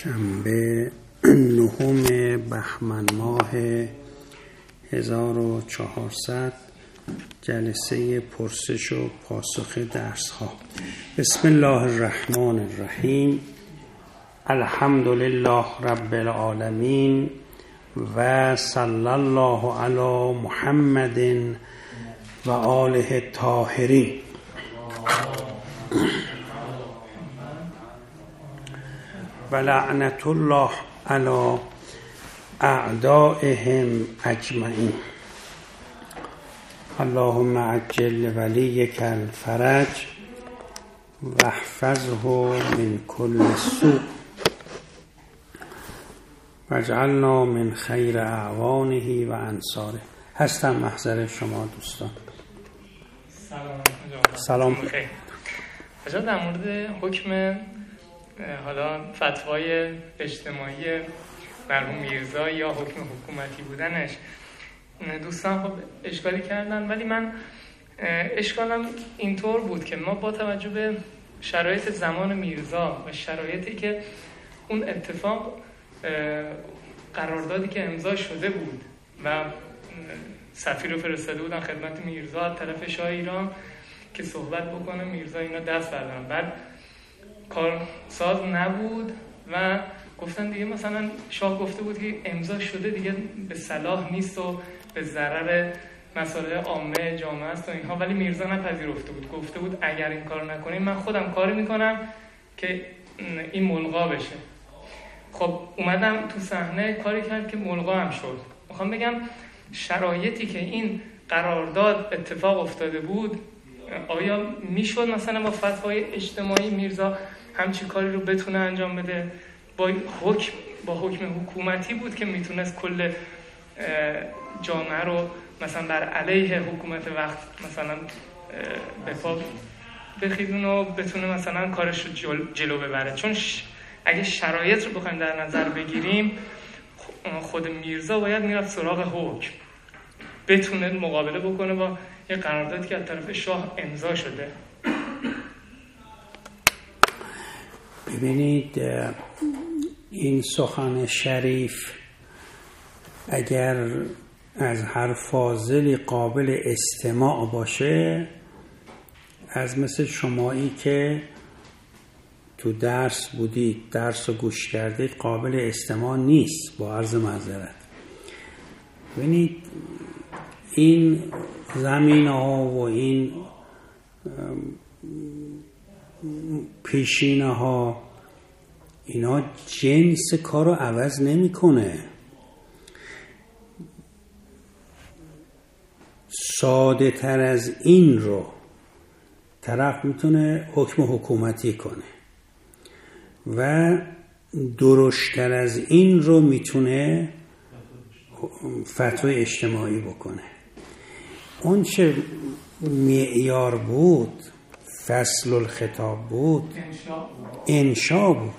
شنبه 9 بهمن ماه 1400 جلسه پرسش و پاسخ درس ها. بسم الله الرحمن الرحیم. الحمد لله رب العالمین و صلی الله علی محمد و آله الطاهرین. و لعنت الله علی اعدائهم اجمعین. اللهم عجل ولیک الفرج و احفظه من کل سوء و اجعلنا من خیر اعوانه و انصاره. هستم محضر شما دوستان. سلام. اجازه در مورد حکم حالا فتوای اجتماعی مرحوم میرزا یا حکم حکومتی بودنش دوستان خب اشکالی کردن، ولی من اشکالم اینطور بود که ما با توجه به شرایط زمان میرزا و شرایطی که اون اتفاق قراردادی که امضا شده بود و سفیر رو فرستاده بودن خدمت میرزا از طرف شاه ایران که صحبت بکنه، میرزا اینا دست بردارن، بعد کارساز نبود و گفتن دیگه مثلا شاه گفته بود که امضا شده دیگه به صلاح نیست و به ضرر مسائل عامه جامعه است و اینها، ولی میرزا نپذیرفته بود، گفته بود اگر این کار نکنیم من خودم کاری میکنم که این ملغا بشه. خب اومدم تو صحنه کاری کرد که ملغا هم شد. میخوام بگم شرایطی که این قرارداد اتفاق افتاده بود، آیا میشد مثلا با فتوای اجتماعی میرزا همچین کاری رو بتونه انجام بده؟ با حکم حکومتی بود که میتونست کل جامعه رو مثلا بر علیه حکومت وقت مثلا به پا بخیدون و بتونه مثلا کارش رو جلو ببره. چون اگه شرایط رو بخوایم در نظر بگیریم، خود میرزا باید میرفت سراغ حکم، بتونه مقابله بکنه با یه قراردادی که از طرف شاه امضا شده. ببینید این سخن شریف اگر از هر فاضلی قابل استماع باشه، از مثل شمایی که تو درس بودید، درس رو گوش کردید، قابل استماع نیست. با عرض معذرت. ببینید این زمین ها و این پیشینه ها، اینا جنس کار رو عوض نمی کنه. ساده تر از این رو طرف میتونه حکم حکومتی کنه و درشتر از این رو میتونه فتوای اجتماعی بکنه. اون چه معیار بود، فصل الخطاب بود، انشا بود.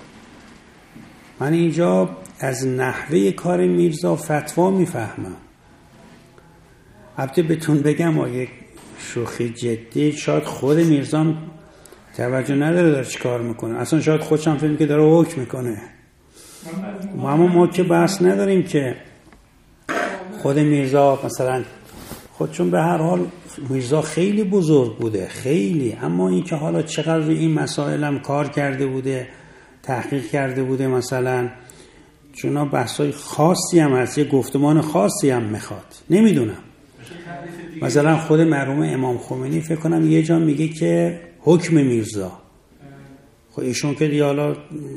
من اینجا از نحوه کار میرزا فتوا میفهمم. البته بهتون بگم یک شوخی جدی، شاید خود میرزا توجه نداره داره چی کار میکنه، اصلا شاید خودش هم فهمه که داره حکم میکنه. اما ما که بحث نداریم که خود میرزا مثلا چون به هر حال میرزا خیلی بزرگ بوده، خیلی، اما این که حالا چقدر روی این مسائل هم کار کرده بوده، تحقیق کرده بوده، مثلا چون بحثای خاصی هم هست، یه گفتمان خاصی هم میخواد، نمیدونم. مثلا خود مرحوم امام خمینی فکر کنم یه جا میگه که حکم میرزا، خب ایشون که دیگه حالا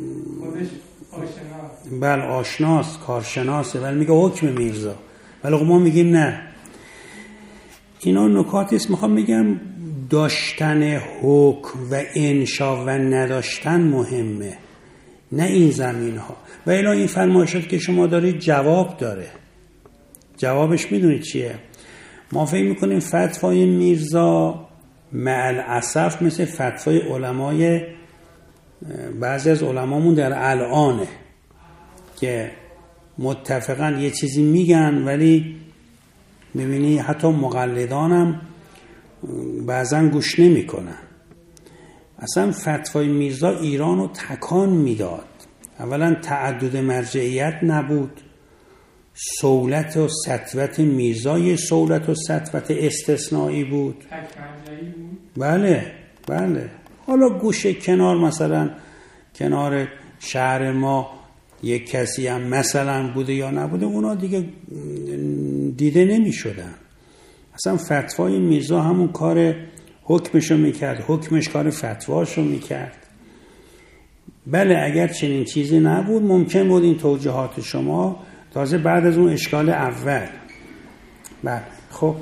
بله آشناست، کارشناسه، ولی میگه حکم میرزا، ولی ما میگیم نه. اینا نکاتی است. میخوام بگم داشتن حکم و انشا و نداشتن مهمه، نه این زمین ها. و الا این فرمایشات که شما دارید جواب داره. جوابش میدونید چیه؟ ما فکر میکنیم فتوای میرزا مع الاسف مثل فتوای علمای بعضی از علمامون در الانه که متفقاً یه چیزی میگن، ولی میبینی حتی مقلدانم بعضاً گوش نمی کنن. اصلا فتوای میرزا ایران رو تکان میداد. اولا تعدد مرجعیت نبود، صولت و سطوت میرزای صولت و سطوت استثنایی بود. تک مرجعی بود. بله. حالا گوشه کنار، مثلا کنار شهر ما یک کسی هم مثلا بوده یا نبوده، اونا دیگه دیده نمی شدن. اصلا فتوای میرزا همون کار حکمشو میکرد، حکمش کار فتواشو میکرد. بله اگر چنین چیزی نبود ممکن بود این توجیهات شما تازه بعد از اون اشکال اول. بله خب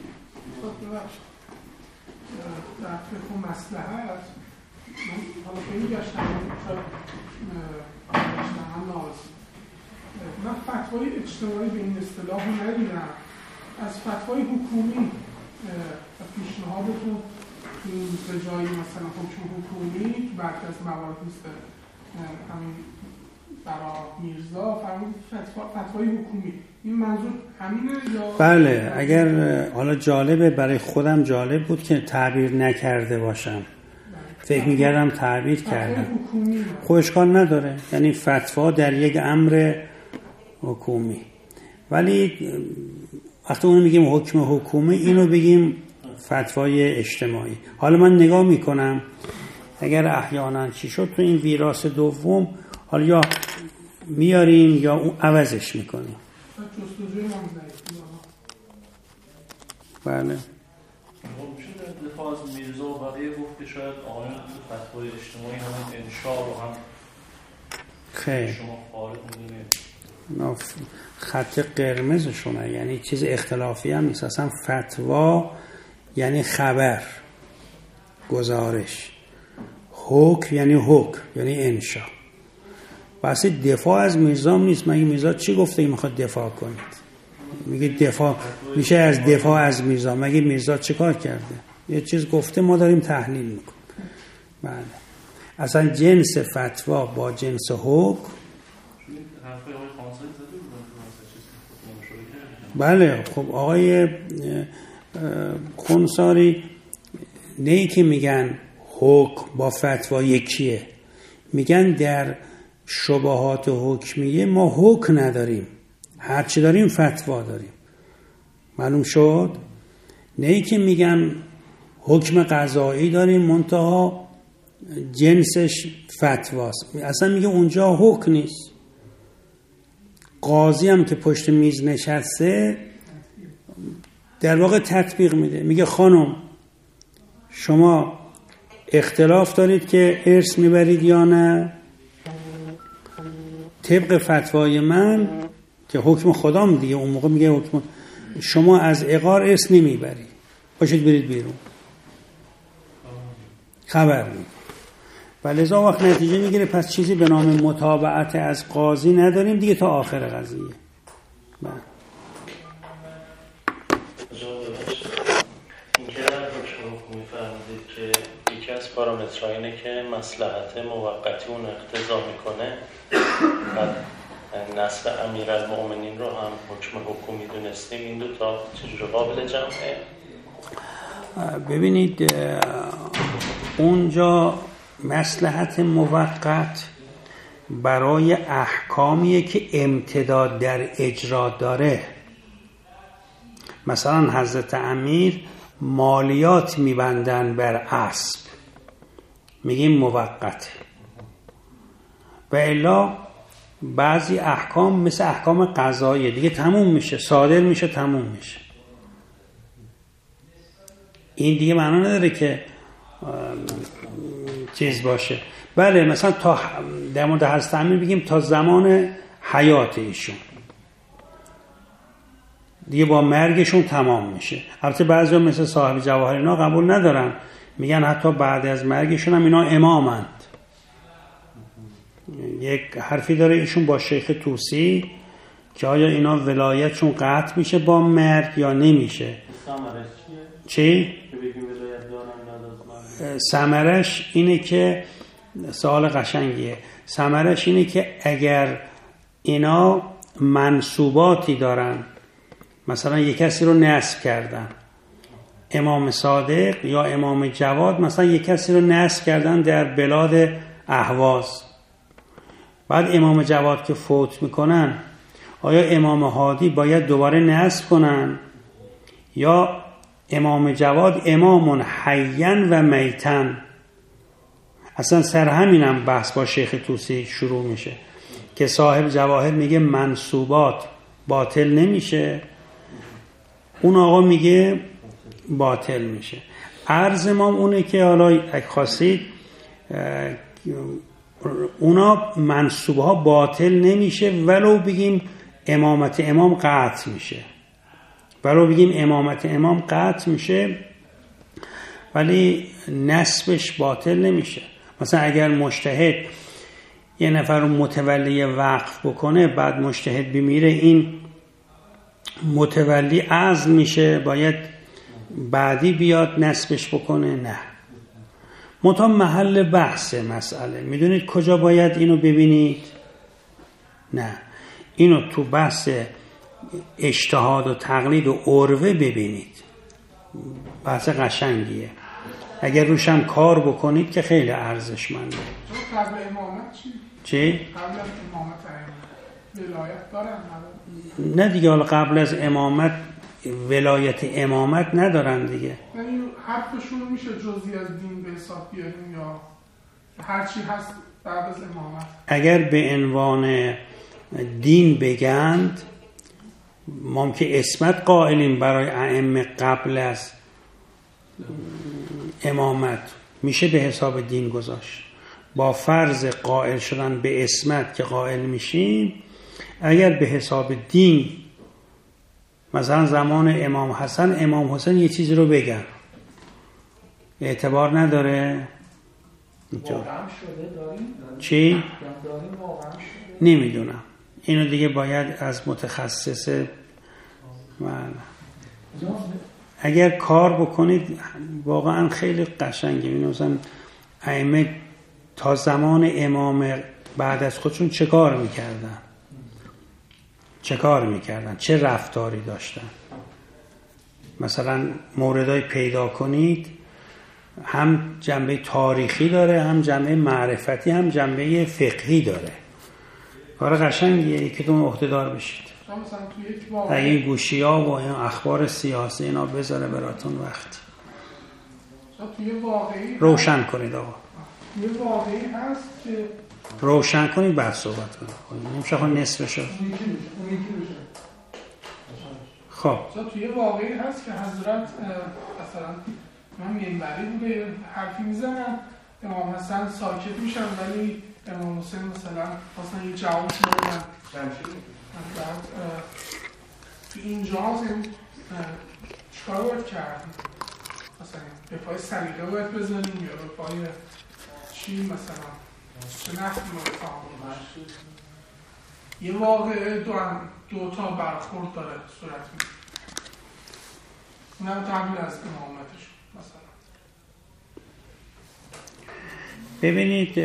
در فقه مصلحت من حالا خیلی گشتم من فتوای اجتماعی به این اصطلاح ندیدم. از فتوای حکومی پیشنهادتون به جایی مثلا حکم حکومی که برخی از موارد مثل همین برای میرزا فرمود فتوای حکومی، این منظور همینه یا؟ بله اگر حالا جالبه، برای خودم جالب بود که تعبیر نکرده باشم، فکر می‌کردم تعبیر کردم. خب اشکال نداره، یعنی فتوا در یک امر حکومی، ولی وقتی اونو میگیم حکم حکومی اینو بگیم فتوای اجتماعی. حالا من نگاه میکنم اگر احیانا چی شد تو این ویراس دوم، حالا یا میاریم یا اون عوضش میکنیم. بله دفاع از میرزا و بقیه گفت که شاید آقایان تو فتوای اجتماعی همون انشاء رو هم خیلی شما خارج میدونید خط قرمزشونه، یعنی چیز اختلافی هم نیست. اصلا فتوا یعنی خبر، گزارش. حکم یعنی حکم، یعنی انشاء. بحث دفاع از میرزا نیست. مگه میرزا چی گفته که میخواد دفاع کنید؟ میگه دفاع میشه از دفاع از میرزا. مگه میرزا چه کار کرده؟ یه چیز گفته ما داریم تحلیل میکنیم. بله اصلا جنس فتوا با جنس حکم. بله خب آقای خونساری نه که میگن حکم با فتوا یکیه، میگن در شبهات حکمیه ما حکم نداریم، هرچی داریم فتوا داریم. معلوم شد؟ نه که میگن حکم قضایی داریم منتها جنسش فتواست. اصلا میگه اونجا حکم نیست. قاضی هم که پشت میز نشسته در واقع تطبیق میده، میگه خانم شما اختلاف دارید که ارث میبرید یا نه، طبق فتوای من که حکم خدام دیگه اون موقع میگه حکم شما از عقار ارث نمیبرید، باشید برید بیرون، خبر میده. و لذا وقت نتیجه میگیره پس چیزی به نام متابعت از قاضی نداریم دیگه تا آخر قضیه. بله این که در حکم حکومی فرمودید که یکی از پارامترها اینه که مصلحت موقتی اون اقتضا میکنه، بعد نسل امیرالمؤمنین رو هم حکم حکومی دونستیم، این دو تا چجور قابل جمعه؟ ببینید اونجا مصلحت موقت برای احکامیه که امتداد در اجرا داره. مثلا حضرت امیر مالیات میبندن بر اسب، میگیم موقت. و الا بعضی احکام مثل احکام قضایی دیگه تموم میشه، صادر میشه، تموم میشه. این دیگه معنا نداره که چیز باشه. بله مثلا تا در مورد حضرت امیر بگیم تا زمان حیات ایشون، دیگه با مرگشون تمام میشه. البته بعضیا مثل صاحب جواهر اینا قبول ندارن، میگن حتی بعد از مرگشون هم اینا امامند. یک حرفی داره ایشون با شیخ طوسی که آیا اینا ولایتشون قطع میشه با مرگ یا نمیشه. چی؟ ثمرش اینه که سوال قشنگیه. ثمرش اینه که اگر اینا منصوباتی دارن، مثلا یک کسی رو نسب کردن، امام صادق یا امام جواد مثلا یک کسی رو نسب کردن در بلاد اهواز، بعد امام جواد که فوت میکنن آیا امام هادی باید دوباره نصب کنن یا امام جواد امام حیاً و میتاً؟ اصلا سر همینم بحث با شیخ طوسی شروع میشه که صاحب جواهر میگه منسوبات باطل نمیشه، اون آقا میگه باطل میشه. عرض ما اونه که حالا اگه خواستید اونا منسوبها باطل نمیشه ولو بگیم امامت امام قطع میشه، ولی نسبش باطل نمیشه. مثلا اگر مجتهد یه نفر رو متولی وقف بکنه بعد مجتهد بمیره، این متولی عزل میشه، باید بعدی بیاد نسبش بکنه؟ نه. منتها محل بحث مسئله میدونید کجا باید اینو ببینید؟ نه، اینو تو بحث اجتهاد و تقلید و عروه ببینید، بحث قشنگیه. اگر روشم کار بکنید که خیلی ارزشمنده. قبل امامت چی؟ قبل از امامت ولایت دارن؟ نه دیگه، حالا قبل از امامت ولایت امامت ندارن دیگه. یعنی حرفشون میشه جزئی از دین به حساب بیاریم یا هر چی هست بعد از امامت؟ اگر به عنوان دین بگند ما که اسمت قائلیم برای ائمه قبل از امامت، میشه به حساب دین گذاشت. با فرض قائل شدن به اسمت که قائل میشیم، اگر به حساب دین مثلا زمان امام حسن امام حسین یه چیزی رو بگن اعتبار نداره؟ چی؟ نمیدونم، اینو دیگه باید از متخصص اگر کار بکنید واقعا خیلی قشنگه. مثلا ائمه تا زمان امام بعد از خودشون چه کار میکردن، چه رفتاری داشتن. مثلا موردای پیدا کنید، هم جنبه تاریخی داره، هم جنبه معرفتی، هم جنبه فقهی داره. کار قشنگیه، یکیتون عهده‌دار بشید. اگه این گوشی ها و این اخبار سیاسی اینا بذاره براتون وقت روشن کنید. آقا یه واقعی هست که روشن کنید بعد صحبت کنید، نمیشه خود نصف شد. خب توی واقعی هست که حضرت مثلا من منبری بوده حرفی میزنم، امام حسن ساکت میشن ولی امام حسین مثلا خواستن یه جواب بدن. بعد تو اینجا چیکار باید کرد؟ مثلا به پای سلیقه باید بزنیم یا به پای چی مثلا؟ چه نحوی باید تعامل باشه؟ یه واقعه دو تا برخورد داره صورت میده، اونم قبل از امامتش مثلا. ببینید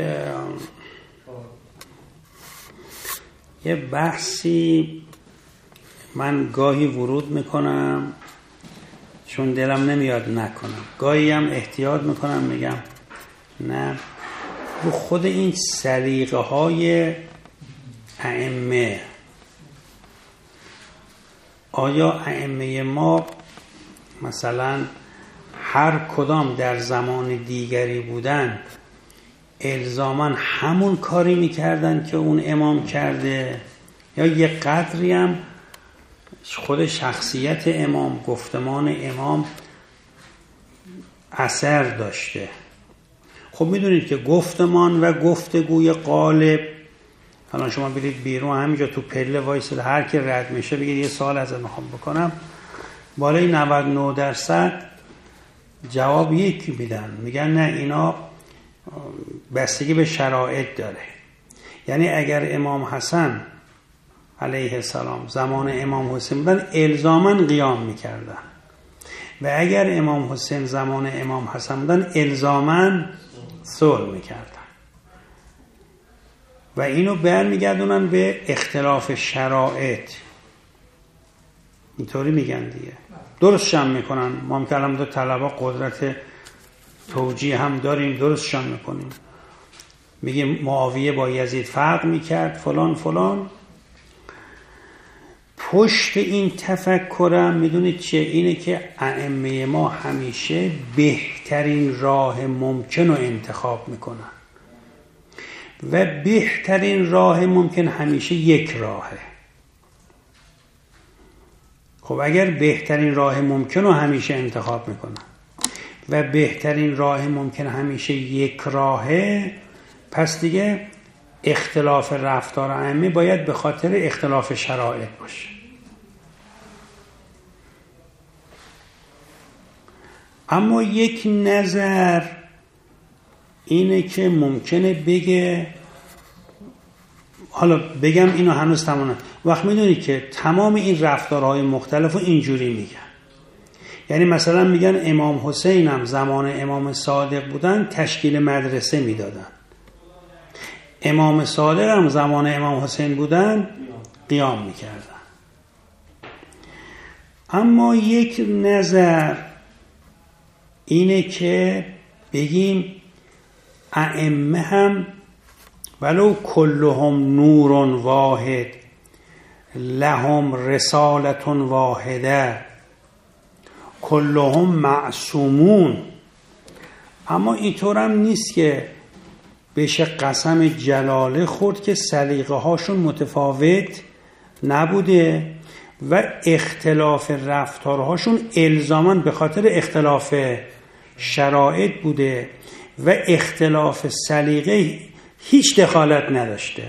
یه بحثی من گاهی ورود میکنم چون دلم نمیاد نکنم، گاهی هم احتیاط میکنم میگم نه. رو خود این سلیقه های ائمه، آیا ائمه ما مثلا هر کدام در زمان دیگری بودن الزاماً همون کاری میکردن که اون امام کرده، یا یه قدری هم خود شخصیت امام، گفتمان امام اثر داشته؟ خب میدونید که گفتمان و گفتگوی غالب، الان شما برید بیرون همینجا تو پله وایسید، هر کی رد میشه بگید یه سوال ازت میخوام بکنم، بالای 99% جواب یکی میدن، میگن نه اینا بستگی به شرایط داره. یعنی اگر امام حسن علیه السلام زمان امام حسین بودن الزاماً قیام میکردن، و اگر امام حسین زمان امام حسن بودن الزاماً صلح میکردن، و اینو برمیگردونن به اختلاف شرایط. اینطوری میگن دیگه، درستشم میکنن. ما که الان طلبا قدرت توجیه هم داریم، درستشم میکنیم. میگه معاویه با یزید فرق میکرد فلان فلان. پشت این تفکرم میدونید چیه؟ اینه که ائمه ما همیشه بهترین راه ممکن رو انتخاب میکنن و بهترین راه ممکن همیشه یک راهه. خب اگر بهترین راه ممکن رو همیشه انتخاب میکنن و بهترین راه ممکن همیشه یک راهه، پس دیگه اختلاف رفتار ائمه باید به خاطر اختلاف شرایط باشه. اما یک نظر اینه که ممکنه بگه، حالا بگم اینو هنوز تمام وقت میدونی که تمام این رفتارهای مختلف رو اینجوری میگن. یعنی مثلا میگن امام حسین هم زمان امام صادق بودن تشکیل مدرسه میدادن، امام صادق هم زمان امام حسین بودن قیام میکردن. اما یک نظر اینه که بگیم ائمه هم ولو کلهم نور واحد لهم رسالت واحده کلهم معصومون، اما اینطور هم نیست که بشه قسم جلاله خورد که سلیقه هاشون متفاوت نبوده و اختلاف رفتارهاشون الزاماً به خاطر اختلاف شرایط بوده و اختلاف سلیقه هیچ دخالت نداشته.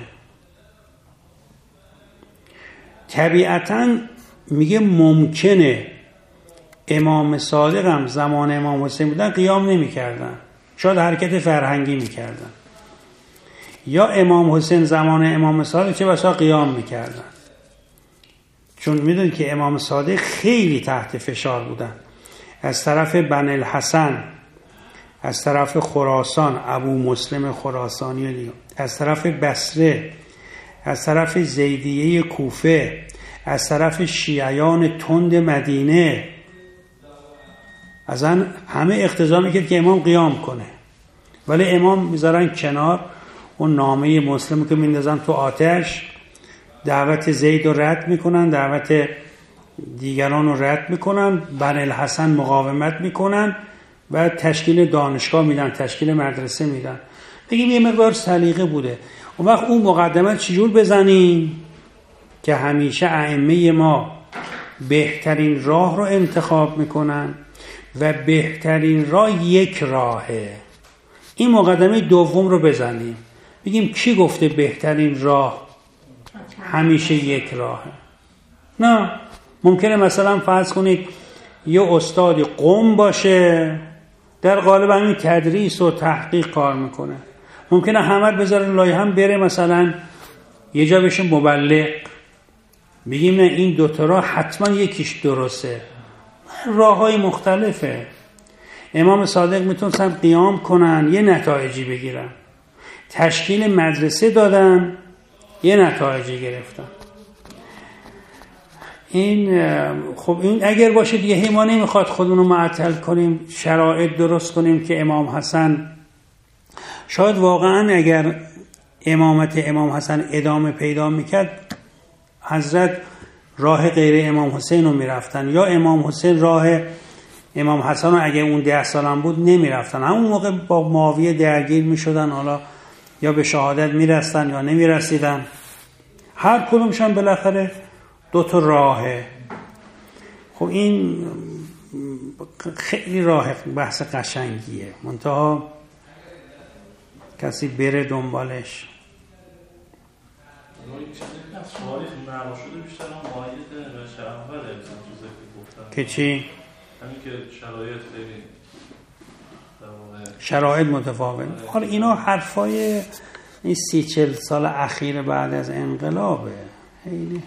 طبیعتاً میگه ممکنه امام صادق هم زمان امام حسین بودن قیام نمی کردن، شاید حرکت فرهنگی می کردن، یا امام حسین زمان امام صادق چه بسا قیام می کردن، چون میدونید که امام صادق خیلی تحت فشار بودن از طرف بنی الحسن، از طرف خراسان ابو مسلم خراسانی و دیگه، از طرف بصره، از طرف زیدیه کوفه، از طرف شیعیان تند مدینه، از همه اقتضا میکرد که امام قیام کنه، ولی امام میذارن کنار، اون نامه مسلم که میندازن تو آتش، دعوت زید رو رد میکنن، دعوت دیگران رو رد میکنن، بنی الحسن مقاومت میکنن و تشکیل دانشگاه میدن، تشکیل مدرسه میدن. بگیم یه مقدار سلیقه بوده. اون وقت اون مقدمه چجور بزنیم که همیشه ائمه ما بهترین راه رو انتخاب میکنن و بهترین راه یک راهه. این مقدمه دوم رو بزنیم، بگیم کی گفته بهترین راه همیشه یک راهه؟ نه، ممکنه مثلا فرض کنید یه استادی قم باشه در قالب همین تدریس و تحقیق کار میکنه، ممکنه همه بذاره لای هم بره مثلا یه جا بشه مبلغ، بگیم نه این دوتا راه حتما یکیش درسته. راه های مختلفه. امام صادق میتونستن قیام کنن یه نتایجی بگیرن، تشکیل مدرسه دادن یه نتایجی گرفتن. این خب این اگر باشه دیگه ما نمیخواد خودمونو معطل کنیم، شرایط درست کنیم که امام حسن، شاید واقعا اگر امامت امام حسن ادامه پیدا میکرد حضرت راه غیر امام حسین رو میرفتن، یا امام حسین راه امام حسن رو اگر اون 10 سالم بود نمیرفتن، همون موقع با معاویه درگیر میشدن، حالا یا به شهادت میرستن یا نمیرسیدن، هر کدومشان بالاخره دو تا راهه. خب این خیلی راه بحث قشنگیه، منتها کسی بره دنبالش. که چی؟ که شرایط متفاوت. حالا اینا حرفای این 30-40 سال اخیر بعد از انقلابه، خیلی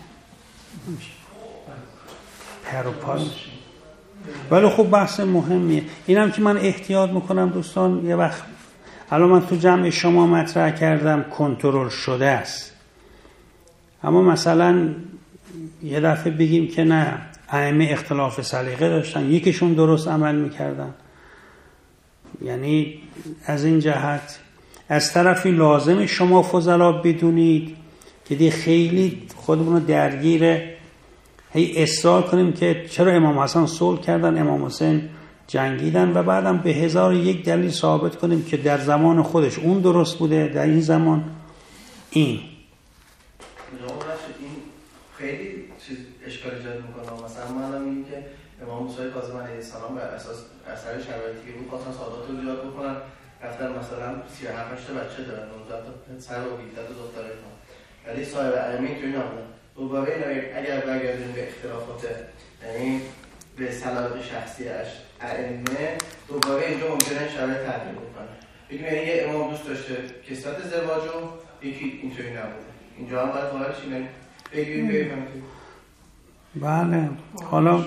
پروپال، ولی خب بحث مهمیه. اینم که من احتیاط میکنم دوستان، یه وقت الان من تو جمع شما مطرح کردم کنترل شده است، اما مثلا یه دفعه بگیم که نه ائمه اختلاف سلیقه داشتن، یکیشون درست عمل میکردن، یعنی از این جهت از طرفی لازم شما فضلا بدونید که دی خیلی خودمون رو درگیر هی اصرار کنیم که چرا امام حسن صلح کردن، امام حسین جنگیدن و بعدم به 1001 دلیل ثابت کنیم که در زمان خودش اون درست بوده، در این زمان این. این خیلی چیز اشکال ایجاد میکنه. مثلا ما الان میگیم که امام موسی کاظم علیه السلام بر اساس اثر شرایطی که بود خواستن سادات رو زیاد بکنن، رفتن مثلا 37 تا بچه دارن، 19 تا پسر و 17 تا دختر دارن، ولی صاحب ائمه اینطوری نبودن. دوباره اگر برگردیم به اختلافات، یعنی به صلاح شخصی ائمه، دوباره اینجا ممکنه شرایط تغییر بکنه. بگیم یعنی یه امام دوست داشته کثرت ازدواج و یکی اینطوری نبوده. اینجا هم باید واقعا چی بگیم بگیم. بله. حالا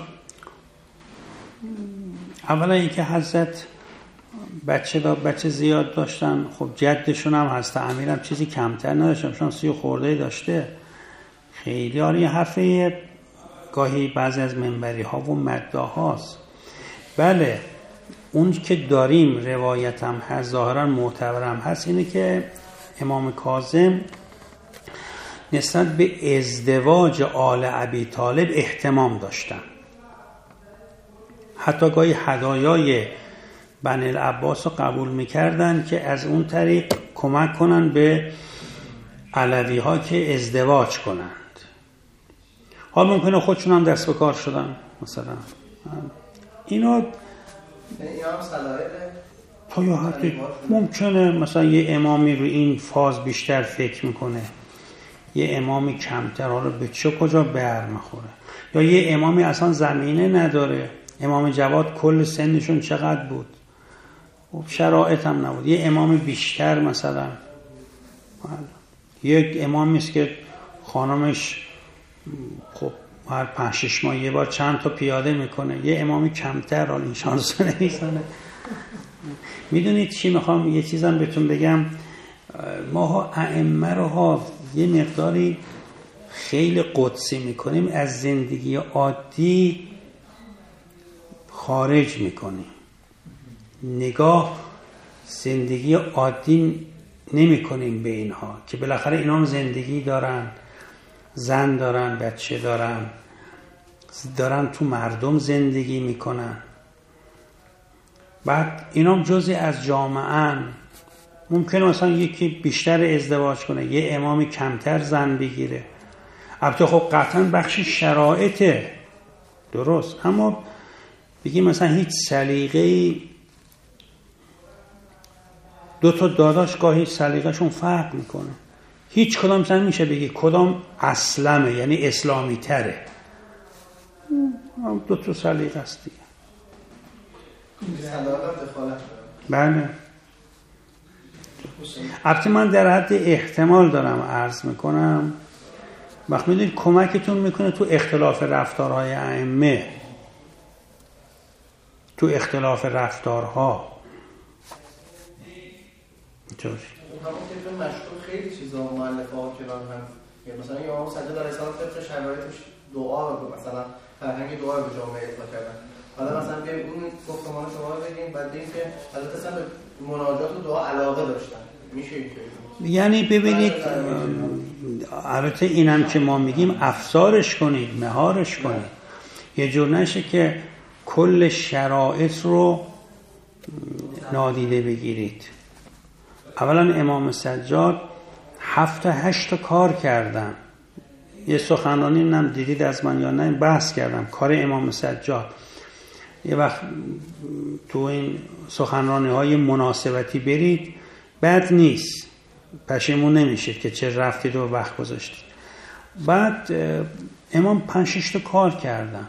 اولا اینکه حضرت بچه زیاد داشتن، خب جدشون هم هست، امیرم چیزی کمتر نداشتن، شون 30 خورده داشته. خیلی آره یه حرفه گاهی بعضی از منبری ها و مدعا هاست. بله اون که داریم روایت هم هست، ظاهرا معتبرم هست، اینه که امام کاظم نسبت به ازدواج آل ابی طالب اهتمام داشتن. حتی گاهی هدایای بنی العباس رو قبول میکردن که از اون طریق کمک کنن به علوی ها که ازدواج کنند. حال ممکنه خودشون هم دست به کار شدن مثلا. اینا هم صلاحیت تا یا حدی ممکنه مثلا یه امامی رو این فاز بیشتر فکر میکنه، یه امامی کمتر، حالا به چه کجا برمیخوره، یا یه امامی اصلا زمینه نداره. امام جواد کل سنشون چقدر بود؟ شرایط هم نبود. یه امام بیشتر مثلا، یک امامی است که خانمش خب هر 5-6 ماه یه بار چند تا پیاده میکنه، یه امامی کمتر، حالا این شانس نمیزنه. میدونید چی میخوام یه چیزم بهتون بگم؟ ما ائمه رو ها یه مقداری خیلی قدسی میکنیم، از زندگی عادی خارج میکنیم. نگاه زندگی عادی نمی کنیم به اینها که بالاخره اینا هم زندگی دارن، زن دارن، بچه دارن تو مردم زندگی میکنن. بعد اینا هم جزئی از جامعه. ممکنه مثلا یکی بیشتر ازدواج کنه، یه امامی کمتر زن بگیره. البته خب قطعا بخشی شرایطه، درست، اما بگیم مثلا هیچ سلیقه‌ای، دو تا داداش گاهی سلیقه‌شون فرق میکنه، هیچ کدام مثلا میشه بگی کدام اسلمه، یعنی اسلامی تره. دو تا سلیقه است دیگه. بله. البته من در حد احتمال دارم عرض میکنم، وقت میدونید کمکتون میکنه تو اختلاف رفتارهای ائمه، تو اختلاف رفتارها اینطوری. همون طبق مشهور خیلی چیزا مؤلفه ها کنار هم، مثلا یا امام سجاد علیه السلام طبق شرایطش دعا رو مثلا فرهنگ دعا رو به جامعه اطلاق کردن. حالا مثلا بیایم اون گفتمان شما رو بگیم، بعد بگیم که حضرت اصلا به مناجات و دعا علاقه داشتن. میشه اینطوری؟ یعنی ببینید البته اینم که ما میگیم افزارش کنید، مهارش کنید، یه جور نشه که کل شرایط رو نادیده بگیرید. اولا امام سجاد 7-8 تا کار کردن. یه سخنرانی نم دیدید از من یا نه، بحث کردم کار امام سجاد. یه وقت تو این سخنرانی های مناسبتی برید، بد نیست، پشیمون نمیشید که چه رفتید و وقت گذاشتید. بعد امام 5-6 تا کار کردن.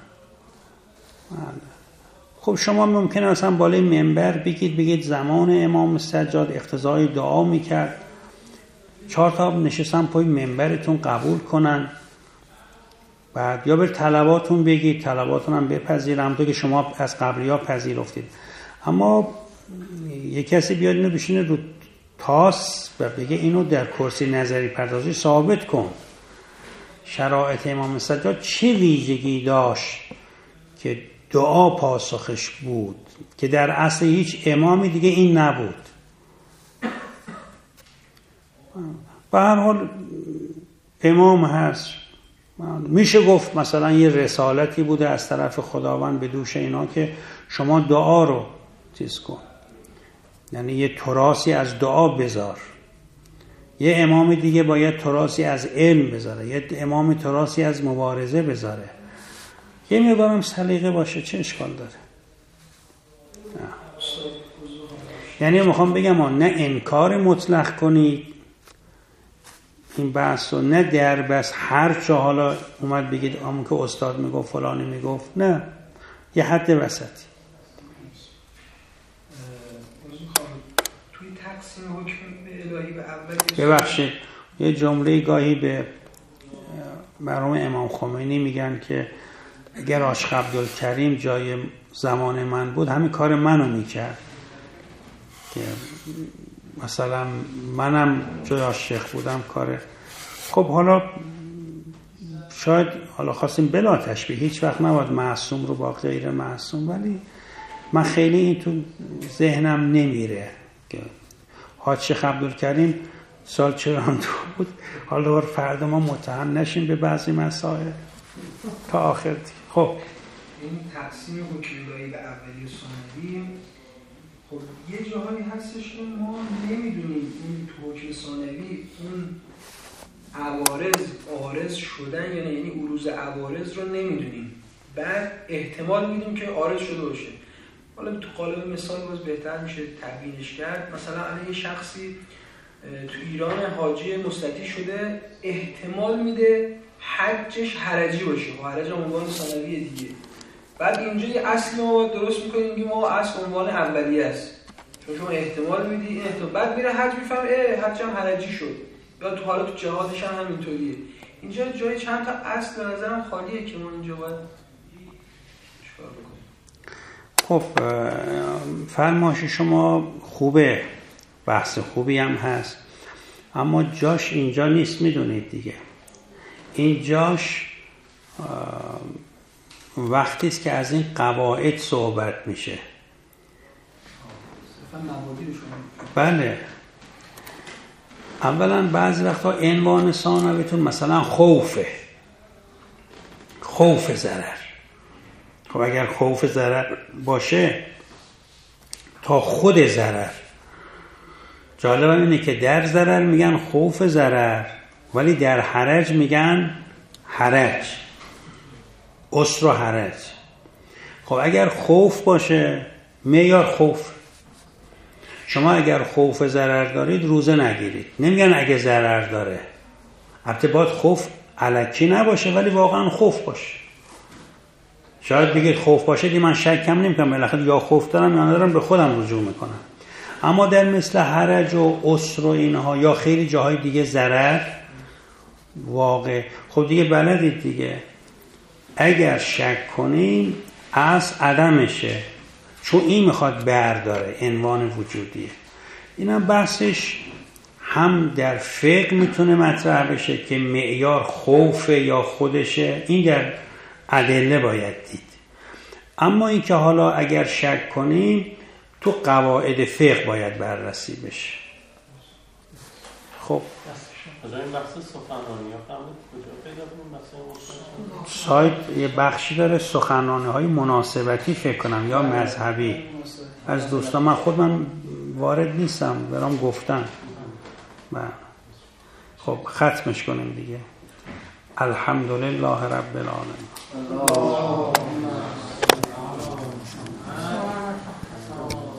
خب شما ممکنه اصلا بالای منبر بگید زمان امام سجاد اقتضای دعا میکرد، 4 تا نشستن پای منبرتون قبول کنن، بعد یا بر طلباتون بگید، طلباتون هم بپذیرم، تو که شما از قبریا پذیرفتید. اما یک کسی بیاد اینو بشینه رو تاس و بگه اینو در کرسی نظری پردازی ثابت کن. شرایط امام سجاد چه ویژگی داشت که دعا پاسخش بود، که در اصل هیچ امامی دیگه این نبود. به هر حال امام هست، میشه گفت مثلا یه رسالتی بوده از طرف خداوند به دوش اینا که شما دعا رو چیز کن، یعنی یه تراثی از دعا بذار. یه امام دیگه باید تراثی از علم بذاره، یه امام تراثی از مبارزه بذاره. یه مقدارم سلیقه باشه چه اشکال داره؟ یعنی میخوام بگم نه انکار مطلق کنید این بحث رو، نه در بس هر چه حالا اومد بگید همون که استاد میگفت فلانی میگفت، نه، یه حد وسطی. توی تقسیم حکم الهی به اول ببخشید یه جمله گاهی به مرحوم امام خمینی میگن که اگر عاشق عبدالکریم جای زمان من بود همین کار منو میکرد، که مثلا منم جای عاشق بودم کار. خب حالا شاید حالا خواستیم بلا تشبیه، هیچ وقت نباید معصوم رو با غیر معصوم، ولی من خیلی این تو ذهنم نمیره که حاج شیخ عبدالکریم سال 42 بود، حالا دوباره فردا ما متهم نشیم به بعضی مسائل تا آخر. خب این تقسیم حکم الهی به اولی و ثانوی، خب یه جاهایی هستش که ما نمیدونیم این تو حکم ثانوی اون عوارض شدن یا نه، یعنی عروض عوارض رو نمیدونیم، بعد احتمال میدیم که عارض شده باشه. حالا تو قالب مثال باز بهتر میشه تبیینش کرد. مثلا الان یه شخصی تو ایران حاجی مستطیع شده، احتمال میده حجش حرجی باشه، و حرج هم عنوان ثانویه دیگه. بعد اینجا یه اصل ما باید درست میکنیم، میگیم ما اصل عنوان اولیه است، چون شما احتمال میدی این احتمال، بعد میره حج میفهم حج هم حرجی شد، یا تو حالا تو جهادش هم همینطوریه. اینجا جای چند تا اصل به نظرم خالیه که ما اینجا باید چیکار بکنیم. خب فرمایش شما خوبه، بحث خوبی هم هست، اما جاش اینجا نیست. میدونید دیگه این جاش وقتی است که از این قواعد صحبت میشه. بله، اولا بعضی وقتا عنوان ثانویتون مثلا خوف ضرر. خب اگر خوف ضرر باشه تا خود ضرر، جالب اینه که در ضرر میگن خوف ضرر، ولی در حرج میگن حرج، اسر و حرج. خب اگر خوف باشه معیار خوف، شما اگر خوف ضرر دارید روزه نگیرید. نمیگن اگه ضرر داره، البته باید خوف الکی نباشه ولی واقعا خوف باشه. شاید بگید خوف باشه دی من شکم نمیکنم، بالاخره یا خوف دارم یا ندارم به خودم رجوع میکنم. اما در مثل حرج و اسر و اینها یا خیلی جاهای دیگه ضرر واقع، خب دیگه بلدید دیگه، اگر شک کنیم از عدمشه، چون این میخواد برداره عنوان وجودیه. اینم بحثش هم در فقه میتونه مطرح بشه که معیار خوفه یا خودشه، این در ادله باید دید. اما این که حالا اگر شک کنیم تو قواعد فقه باید بررسی بشه. خب از این بحث سخنرانی ها کجا پیدا کنیم؟ سایت یه بخشی داره سخنرانی های مناسبتی فکر کنم یا مذهبی، از دوستان من خودم وارد نیستم برام گفتن. خب ختمش کنیم دیگه. الحمدلله رب العالمین.